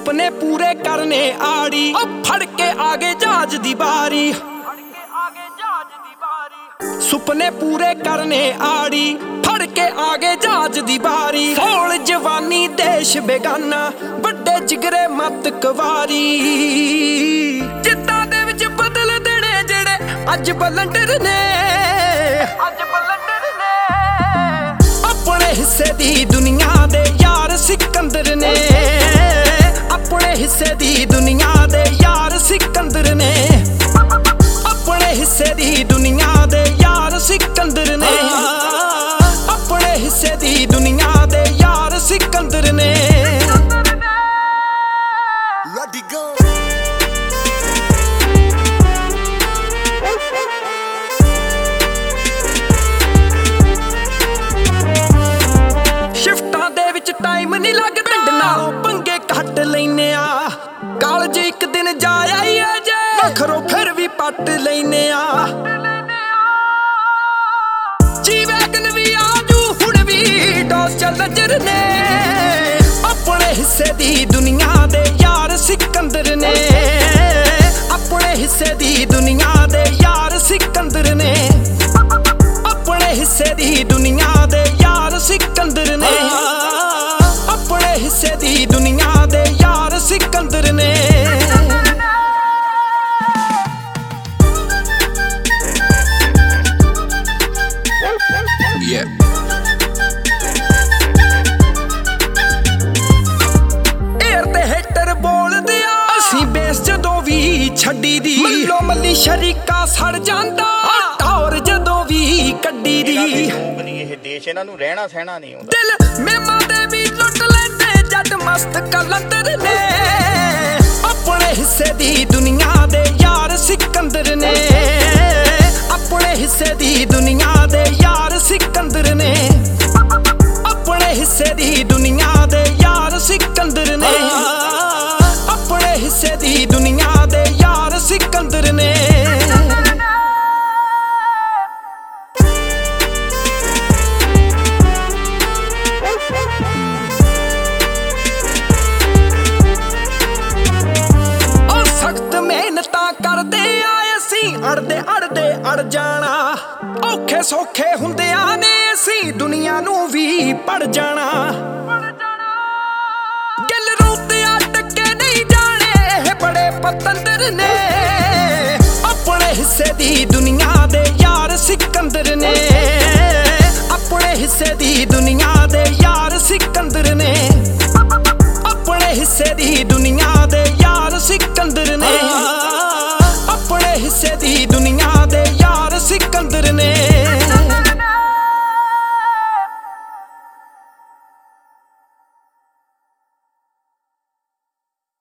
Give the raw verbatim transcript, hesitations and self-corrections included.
सुपने पूरे करने आड़ी अब फड़ के आगे जहाज दी बारी सुपने पूरे करने आड़ी फड़ के आगे जहाज दी बारी फौल जवानी देश बेगाना बड़े जिगरे मत कवारी जिद्दां दे विच बदल देने जेड़े अज बलंडर ने अज बलंडर ने अपने हिस्से दी दुनिया दे यार सिकंदर ने अपने हिस्से दी दुनिया दे यार सिकंदर ने अपने हिस्से दी दुनिया दे यार सिकंदर ने अपने हिस्से दी दुनिया दे यार सिकंदर ने Ready go शिफ्टां दे विच टाइम नहीं लगदा नालों पंगे घट लैने आ कालज एक दिन जा आईए जे वखरो फिर भी पट लैने आ जी वैगन भी आजू हुण भी डोस चल नजर ने अपने हिस्से दी दुनिया दे यार सिकंदर ने अपने हिस्से दी दुनिया दे यार सिकंदर ने अपने हिस्से दी दुनिया दे यार सिकंदर ने अपने हिस्से दी दुनिया दे यार सिकंदर ने Yeah. Air ते hater बोलदे आ असीं बेस जदों भी छड्डी दी मल्लो मल्ली शरीका सड़ जांदा टौर जदों भी कड्डी दी ਇਹ ਦੇਸ਼ ਇਹਨਾਂ ਨੂੰ ਰਹਿਣਾ ਸਹਿਣਾ ਨਹੀਂ ਆਉਂਦਾ दिल मेमा दे भी लुट लैंदे जट मस्त कलंदर ने अपने हिस्से दी दुनिया दे यार सिकंदर ने अपने हिस्से दी दुनिया दे यार सिकंदर ने अपने हिस्से दी दुनिया दे यार सिकंदर ने अपने हिस्से दी दुनिया दे यार सिकंदर ने अड़दे अड़दे अड़ जाना औखे सौखे हुंदियां ने असीं दुनिया नूं भी पड़ जाना गल रूते अटके नहीं जाने बड़े पतंदर ने अपने हिस्से दी दुनिया दे यार सिकंदर ने